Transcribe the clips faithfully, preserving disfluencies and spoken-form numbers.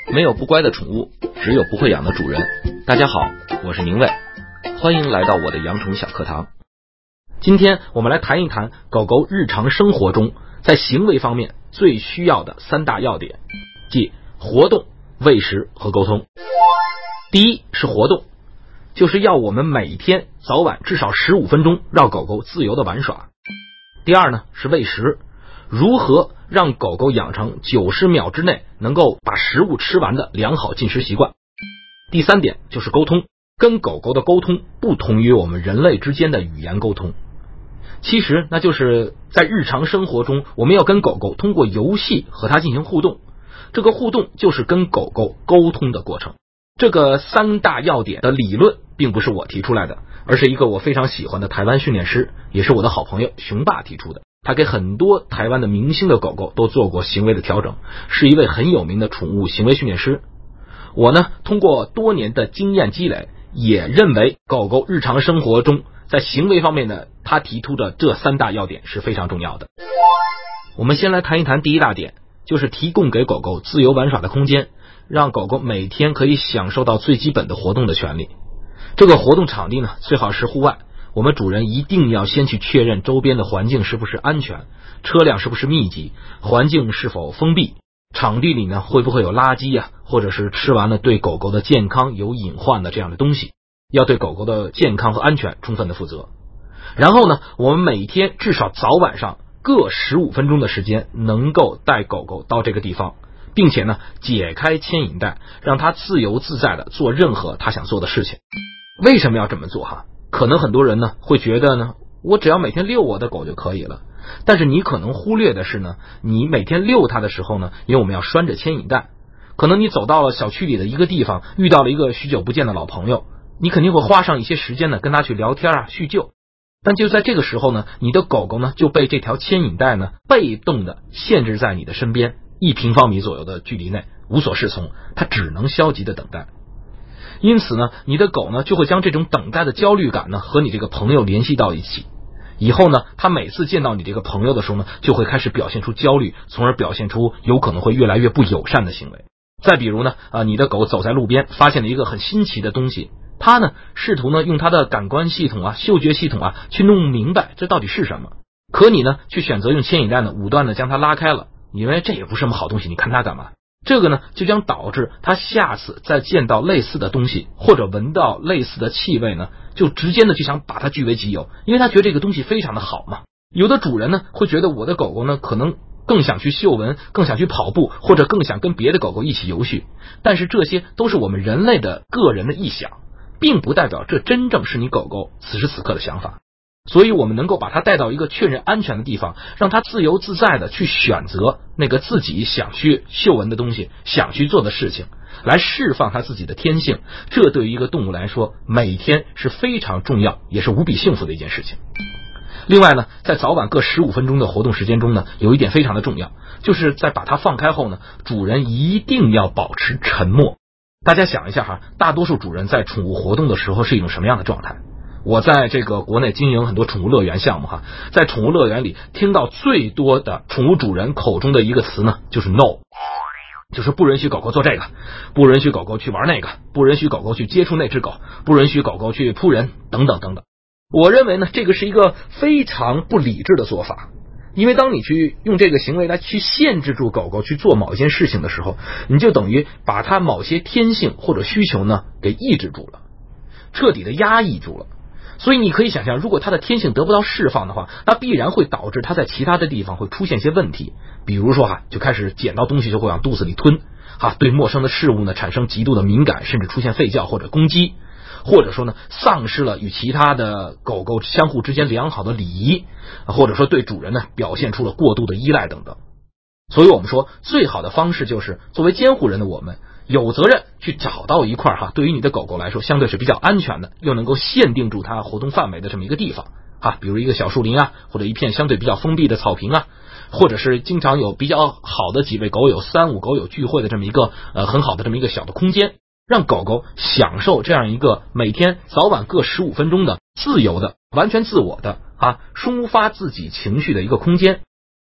没有不乖的宠物，只有不会养的主人。大家好，我是宁卫，欢迎来到我的养宠小课堂。今天我们来谈一谈狗狗日常生活中在行为方面最需要的三大要点，即活动、喂食和沟通。第一是活动，就是要我们每天早晚至少十五分钟让狗狗自由的玩耍。第二呢是喂食，如何让狗狗养成九十秒之内能够把食物吃完的良好进食习惯。第三点就是沟通，跟狗狗的沟通不同于我们人类之间的语言沟通，其实那就是在日常生活中我们要跟狗狗通过游戏和它进行互动，这个互动就是跟狗狗沟通的过程。这个三大要点的理论并不是我提出来的，而是一个我非常喜欢的台湾训练师，也是我的好朋友熊爸提出的。他给很多台湾的明星的狗狗都做过行为的调整，是一位很有名的宠物行为训练师。我呢，通过多年的经验积累，也认为狗狗日常生活中在行为方面的他提出的这三大要点是非常重要的。我们先来谈一谈第一大点，就是提供给狗狗自由玩耍的空间，让狗狗每天可以享受到最基本的活动的权利。这个活动场地呢，最好是户外，我们主人一定要先去确认周边的环境是不是安全，车辆是不是密集，环境是否封闭，场地里呢会不会有垃圾啊，或者是吃完了对狗狗的健康有隐患的这样的东西，要对狗狗的健康和安全充分的负责。然后呢，我们每天至少早晚上各十五分钟的时间能够带狗狗到这个地方，并且呢解开牵引带，让它自由自在的做任何它想做的事情。为什么要这么做哈？可能很多人呢会觉得呢，我只要每天遛我的狗就可以了。但是你可能忽略的是呢，你每天遛它的时候呢，因为我们要拴着牵引带，可能你走到了小区里的一个地方，遇到了一个许久不见的老朋友，你肯定会花上一些时间呢跟他去聊天啊，叙旧。但就在这个时候呢，你的狗狗呢就被这条牵引带呢被动的限制在你的身边一平方米左右的距离内，无所适从，它只能消极的等待。因此呢，你的狗呢就会将这种等待的焦虑感呢和你这个朋友联系到一起。以后呢，它每次见到你这个朋友的时候呢，就会开始表现出焦虑，从而表现出有可能会越来越不友善的行为。再比如呢，啊，你的狗走在路边，发现了一个很新奇的东西，它呢试图呢用它的感官系统啊、嗅觉系统啊去弄明白这到底是什么。可你呢去选择用牵引带呢武断的将它拉开了，以为这也不是什么好东西，你看它干嘛？这个呢就将导致他下次再见到类似的东西或者闻到类似的气味呢，就直接呢就想把它据为己有，因为他觉得这个东西非常的好嘛。有的主人呢会觉得我的狗狗呢可能更想去嗅闻，更想去跑步，或者更想跟别的狗狗一起游戏，但是这些都是我们人类的个人的臆想，并不代表这真正是你狗狗此时此刻的想法。所以我们能够把它带到一个确认安全的地方，让它自由自在的去选择那个自己想去嗅闻的东西，想去做的事情，来释放它自己的天性。这对于一个动物来说，每天是非常重要，也是无比幸福的一件事情。另外呢，在早晚各十五分钟的活动时间中呢，有一点非常的重要，就是在把它放开后呢，主人一定要保持沉默。大家想一下哈，大多数主人在宠物活动的时候是一种什么样的状态？我在这个国内经营很多宠物乐园项目哈，在宠物乐园里听到最多的宠物主人口中的一个词呢，就是 no， 就是不允许狗狗做这个，不允许狗狗去玩那个，不允许狗狗去接触那只狗，不允许狗狗去扑人，等等等等。我认为呢，这个是一个非常不理智的做法，因为当你去用这个行为来去限制住狗狗去做某一件事情的时候，你就等于把它某些天性或者需求呢给抑制住了，彻底的压抑住了。所以你可以想象，如果它的天性得不到释放的话，那必然会导致它在其他的地方会出现一些问题，比如说哈，就开始捡到东西就会往肚子里吞，哈，对陌生的事物呢产生极度的敏感，甚至出现吠叫或者攻击，或者说呢丧失了与其他的狗狗相互之间良好的礼仪，或者说对主人呢表现出了过度的依赖等等。所以我们说，最好的方式就是作为监护人的我们有责任去找到一块哈，对于你的狗狗来说相对是比较安全的，又能够限定住它活动范围的这么一个地方啊，比如一个小树林啊，或者一片相对比较封闭的草坪啊，或者是经常有比较好的几位狗友三五狗友聚会的这么一个呃很好的这么一个小的空间，让狗狗享受这样一个每天早晚各十五分钟的自由的完全自我的啊抒发自己情绪的一个空间。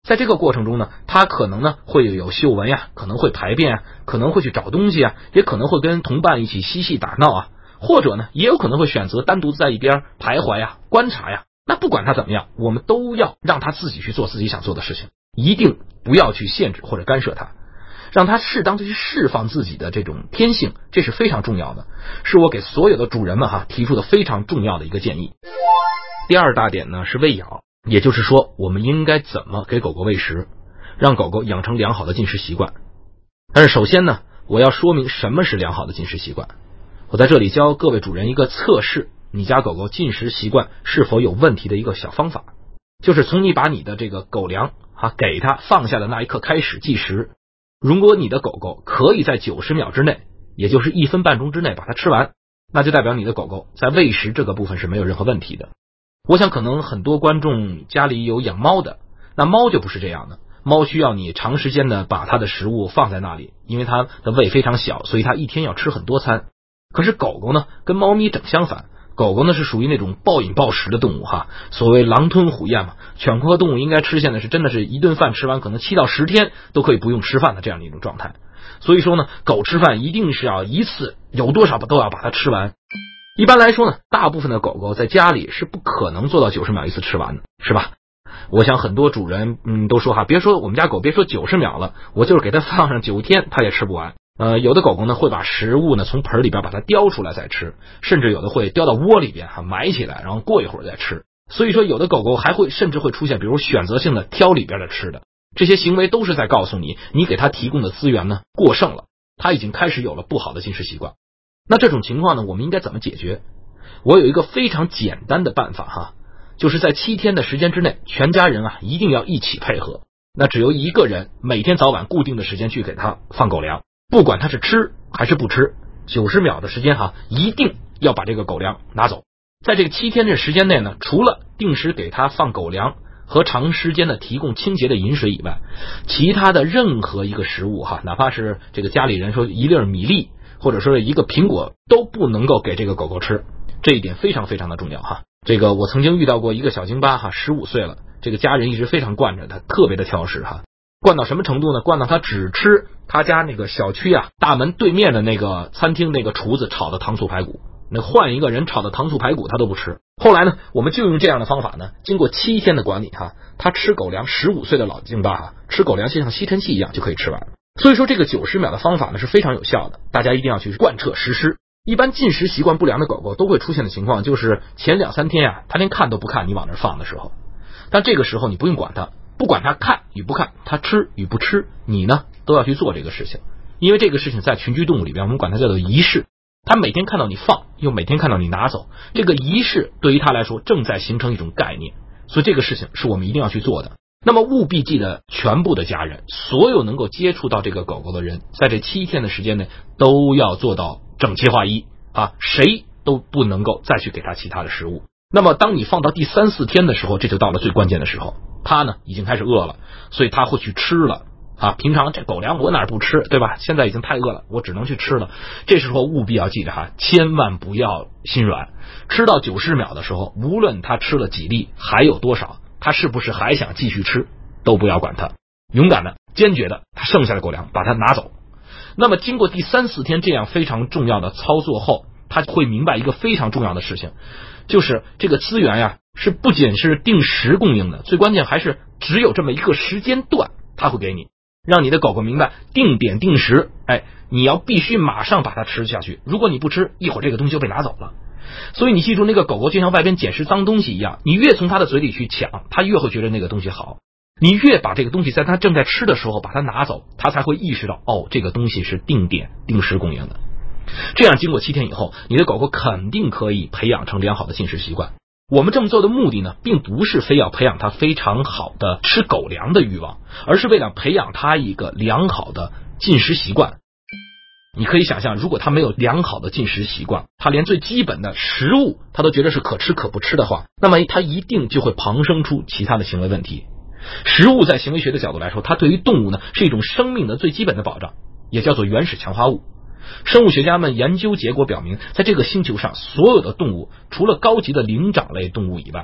在这个过程中呢，它可能呢会有嗅闻呀，可能会排便啊，可能会去找东西啊，也可能会跟同伴一起嬉戏打闹啊，或者呢也有可能会选择单独在一边徘徊呀、观察呀。那不管它怎么样，我们都要让它自己去做自己想做的事情，一定不要去限制或者干涉它，让它适当的去释放自己的这种天性，这是非常重要的，是我给所有的主人们哈提出的非常重要的一个建议。第二大点呢是喂养，也就是说我们应该怎么给狗狗喂食，让狗狗养成良好的进食习惯。但是首先呢，我要说明什么是良好的进食习惯。我在这里教各位主人一个测试你家狗狗进食习惯是否有问题的一个小方法，就是从你把你的这个狗粮啊给它放下的那一刻开始计时。如果你的狗狗可以在九十秒之内，也就是一分半钟之内把它吃完，那就代表你的狗狗在喂食这个部分是没有任何问题的。我想可能很多观众家里有养猫的，那猫就不是这样的，猫需要你长时间的把它的食物放在那里，因为它的胃非常小，所以它一天要吃很多餐。可是狗狗呢跟猫咪正相反，狗狗呢是属于那种暴饮暴食的动物哈，所谓狼吞虎咽嘛，犬科动物应该吃现在是真的是一顿饭吃完，可能七到十天都可以不用吃饭的这样的一种状态。所以说呢，狗吃饭一定是要一次有多少都要把它吃完。一般来说呢，大部分的狗狗在家里是不可能做到九十秒一次吃完的，是吧？我想很多主人嗯都说哈，别说我们家狗别说九十秒了，我就是给它放上九天它也吃不完。呃，有的狗狗呢会把食物呢从盆里边把它叼出来再吃，甚至有的会叼到窝里边哈埋起来，然后过一会儿再吃。所以说有的狗狗还会甚至会出现比如选择性的挑里边的吃的，这些行为都是在告诉你，你给它提供的资源呢过剩了，它已经开始有了不好的进食习惯。那这种情况呢，我们应该怎么解决？我有一个非常简单的办法哈，就是在七天的时间之内，全家人啊一定要一起配合。那只有一个人每天早晚固定的时间去给它放狗粮，不管它是吃还是不吃，九十秒的时间哈，一定要把这个狗粮拿走。在这个七天的时间内呢，除了定时给它放狗粮和长时间的提供清洁的饮水以外，其他的任何一个食物哈，哪怕是这个家里人说一粒米粒或者说一个苹果都不能够给这个狗狗吃，这一点非常非常的重要哈。这个我曾经遇到过一个小京巴哈，十五岁了，这个家人一直非常惯着他，特别的挑食哈。惯到什么程度呢？惯到他只吃他家那个小区啊大门对面的那个餐厅那个厨子炒的糖醋排骨，那换一个人炒的糖醋排骨他都不吃。后来呢，我们就用这样的方法呢，经过七天的管理哈，他吃狗粮，十五岁的老京巴哈，吃狗粮就像吸尘器一样就可以吃完。所以说这个九十秒的方法呢是非常有效的，大家一定要去贯彻实施。一般进食习惯不良的狗狗都会出现的情况，就是前两三天呀、啊，它连看都不看你往那放的时候，但这个时候你不用管它，不管它看与不看，它吃与不吃，你呢都要去做这个事情。因为这个事情在群居动物里边，我们管它叫做仪式。它每天看到你放，又每天看到你拿走，这个仪式对于它来说正在形成一种概念，所以这个事情是我们一定要去做的。那么务必记得，全部的家人，所有能够接触到这个狗狗的人，在这七天的时间内都要做到整齐划一啊，谁都不能够再去给它其他的食物。那么当你放到第三四天的时候，这就到了最关键的时候，它呢已经开始饿了，所以它会去吃了啊。平常这狗粮我哪儿不吃，对吧？现在已经太饿了，我只能去吃了。这时候务必要记着哈，千万不要心软。吃到九十秒的时候，无论它吃了几粒，还有多少，它是不是还想继续吃，都不要管它，勇敢的、坚决的，它剩下的狗粮把它拿走。那么经过第三四天这样非常重要的操作后，他会明白一个非常重要的事情，就是这个资源呀，是不仅是定时供应的，最关键还是只有这么一个时间段他会给你，让你的狗狗明白定点定时，哎，你要必须马上把它吃下去，如果你不吃，一会儿这个东西就被拿走了。所以你记住，那个狗狗就像外边捡拾脏东西一样，你越从它的嘴里去抢，它越会觉得那个东西好。你越把这个东西在它正在吃的时候把它拿走，它才会意识到，哦，这个东西是定点定时供应的。这样经过七天以后，你的狗狗肯定可以培养成良好的进食习惯。我们这么做的目的呢，并不是非要培养它非常好的吃狗粮的欲望，而是为了培养它一个良好的进食习惯。你可以想象，如果它没有良好的进食习惯，它连最基本的食物它都觉得是可吃可不吃的话，那么它一定就会旁生出其他的行为问题。食物在行为学的角度来说，它对于动物呢是一种生命的最基本的保障，也叫做原始强化物。生物学家们研究结果表明，在这个星球上所有的动物，除了高级的灵长类动物以外，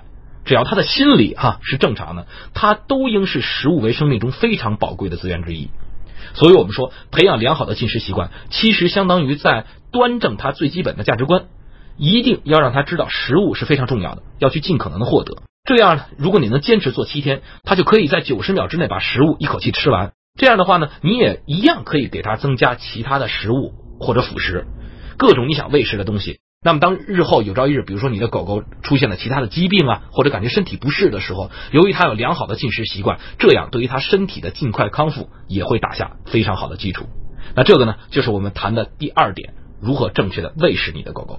只要他的心理哈是正常的，他都应是食物为生命中非常宝贵的资源之一。所以我们说，培养良好的进食习惯，其实相当于在端正他最基本的价值观，一定要让他知道食物是非常重要的，要去尽可能的获得。这样呢，如果你能坚持做七天，他就可以在九十秒之内把食物一口气吃完。这样的话呢，你也一样可以给他增加其他的食物或者辅食，各种你想喂食的东西。那么当日后有朝一日，比如说你的狗狗出现了其他的疾病啊，或者感觉身体不适的时候，由于它有良好的进食习惯，这样对于它身体的尽快康复也会打下非常好的基础。那这个呢，就是我们谈的第二点，如何正确的喂食你的狗狗。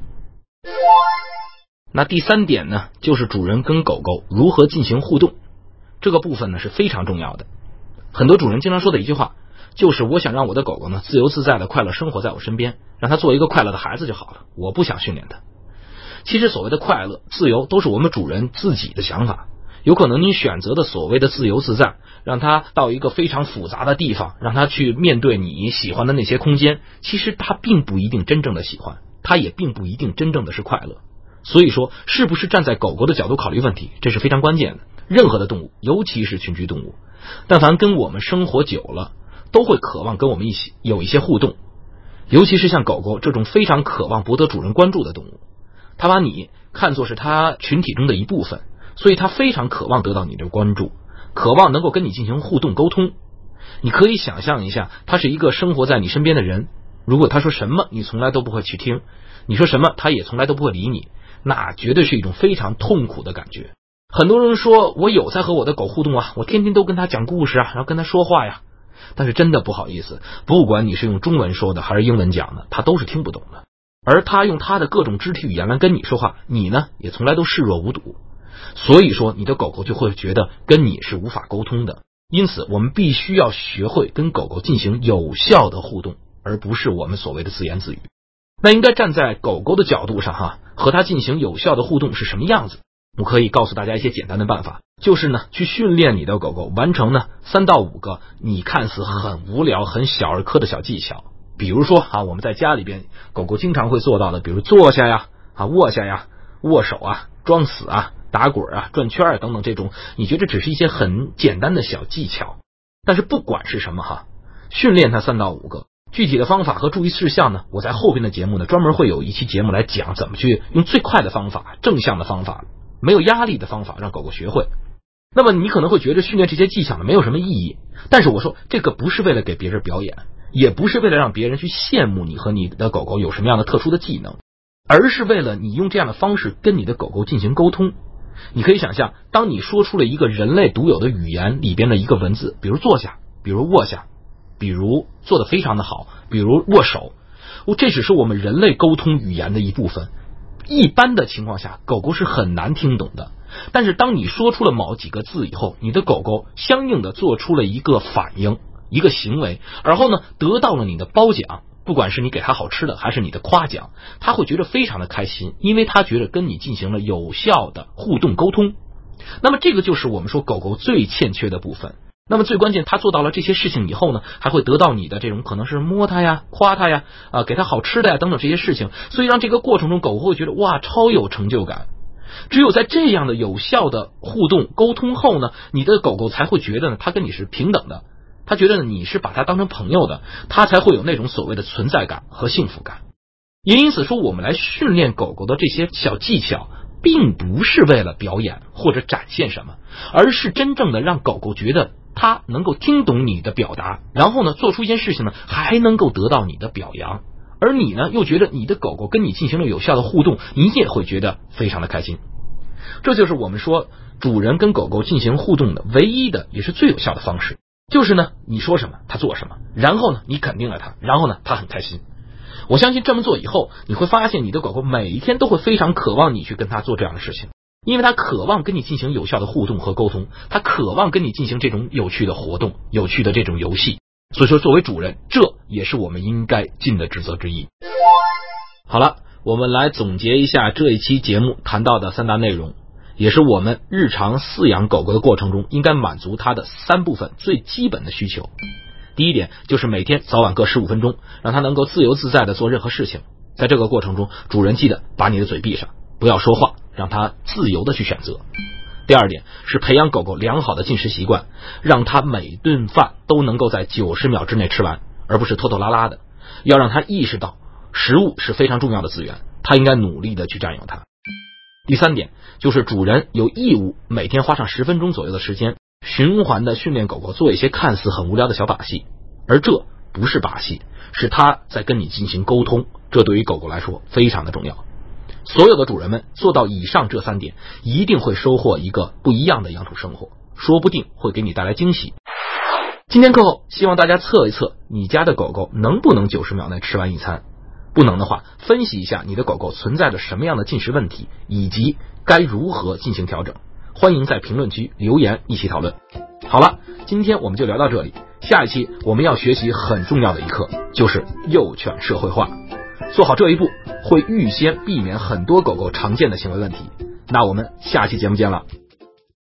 那第三点呢，就是主人跟狗狗如何进行互动，这个部分呢是非常重要的。很多主人经常说的一句话，就是我想让我的狗狗呢自由自在的快乐生活在我身边，让它做一个快乐的孩子就好了，我不想训练它。其实所谓的快乐自由都是我们主人自己的想法，有可能你选择的所谓的自由自在，让它到一个非常复杂的地方，让它去面对你喜欢的那些空间，其实它并不一定真正的喜欢，它也并不一定真正的是快乐。所以说，是不是站在狗狗的角度考虑问题，这是非常关键的。任何的动物，尤其是群居动物，但凡跟我们生活久了，都会渴望跟我们一起有一些互动。尤其是像狗狗这种非常渴望博得主人关注的动物，它把你看作是它群体中的一部分，所以它非常渴望得到你的关注，渴望能够跟你进行互动沟通。你可以想象一下，它是一个生活在你身边的人，如果他说什么你从来都不会去听，你说什么他也从来都不会理你，那绝对是一种非常痛苦的感觉。很多人说我有在和我的狗互动啊，我天天都跟他讲故事啊，然后跟他说话呀，但是真的不好意思，不管你是用中文说的还是英文讲的，他都是听不懂的。而他用他的各种肢体语言来跟你说话，你呢也从来都视若无睹，所以说你的狗狗就会觉得跟你是无法沟通的。因此我们必须要学会跟狗狗进行有效的互动，而不是我们所谓的自言自语。那应该站在狗狗的角度上哈，和它进行有效的互动是什么样子？我可以告诉大家一些简单的办法，就是呢，去训练你的狗狗完成呢三到五个你看似很无聊、很小儿科的小技巧。比如说啊，我们在家里边，狗狗经常会做到的，比如坐下呀、啊卧下呀、握手啊、装死啊、打滚啊、转圈啊等等，这种你觉得只是一些很简单的小技巧，但是不管是什么哈，训练它三到五个。具体的方法和注意事项呢，我在后边的节目呢专门会有一期节目来讲怎么去用最快的方法、正向的方法、没有压力的方法让狗狗学会。那么你可能会觉得训练这些技巧呢没有什么意义，但是我说这个不是为了给别人表演，也不是为了让别人去羡慕你和你的狗狗有什么样的特殊的技能，而是为了你用这样的方式跟你的狗狗进行沟通。你可以想象，当你说出了一个人类独有的语言里边的一个文字，比如坐下，比如卧下，比如做得非常的好，比如握手，这只是我们人类沟通语言的一部分。一般的情况下，狗狗是很难听懂的。但是当你说出了某几个字以后，你的狗狗相应的做出了一个反应，一个行为，而后呢得到了你的褒奖，不管是你给它好吃的还是你的夸奖，它会觉得非常的开心，因为它觉得跟你进行了有效的互动沟通。那么这个就是我们说狗狗最欠缺的部分。那么最关键，他做到了这些事情以后呢，还会得到你的这种可能是摸他呀、夸他呀、啊给他好吃的呀等等这些事情，所以让这个过程中狗狗会觉得哇超有成就感。只有在这样的有效的互动沟通后呢，你的狗狗才会觉得呢，它跟你是平等的，它觉得呢你是把它当成朋友的，它才会有那种所谓的存在感和幸福感。也因此说，我们来训练狗狗的这些小技巧，并不是为了表演或者展现什么，而是真正的让狗狗觉得它能够听懂你的表达，然后呢做出一件事情呢还能够得到你的表扬，而你呢又觉得你的狗狗跟你进行了有效的互动，你也会觉得非常的开心。这就是我们说主人跟狗狗进行互动的唯一的也是最有效的方式，就是呢你说什么它做什么，然后呢你肯定了它，然后呢它很开心。我相信这么做以后，你会发现你的狗狗每一天都会非常渴望你去跟它做这样的事情，因为它渴望跟你进行有效的互动和沟通，它渴望跟你进行这种有趣的活动、有趣的这种游戏。所以说作为主人，这也是我们应该尽的职责之一。好了，我们来总结一下这一期节目谈到的三大内容，也是我们日常饲养狗狗的过程中应该满足它的三部分最基本的需求。第一点就是每天早晚各十五分钟，让它能够自由自在的做任何事情。在这个过程中，主人记得把你的嘴闭上，不要说话，让它自由的去选择。 第二点是培养狗狗良好的进食习惯，让它每顿饭都能够在九十秒之内吃完，而不是拖拖拉拉的。要让它意识到食物是非常重要的资源，它应该努力的去占有它。第三点就是主人有义务每天花上十分钟左右的时间，循环的训练狗狗做一些看似很无聊的小把戏，而这不是把戏，是它在跟你进行沟通，这对于狗狗来说非常的重要。所有的主人们做到以上这三点，一定会收获一个不一样的养宠生活，说不定会给你带来惊喜。今天课后，希望大家测一测你家的狗狗能不能九十秒内吃完一餐，不能的话，分析一下你的狗狗存在着什么样的进食问题，以及该如何进行调整。欢迎在评论区留言一起讨论。好了，今天我们就聊到这里，下一期我们要学习很重要的一课，就是幼犬社会化。做好这一步，会预先避免很多狗狗常见的行为问题。那我们下期节目见了。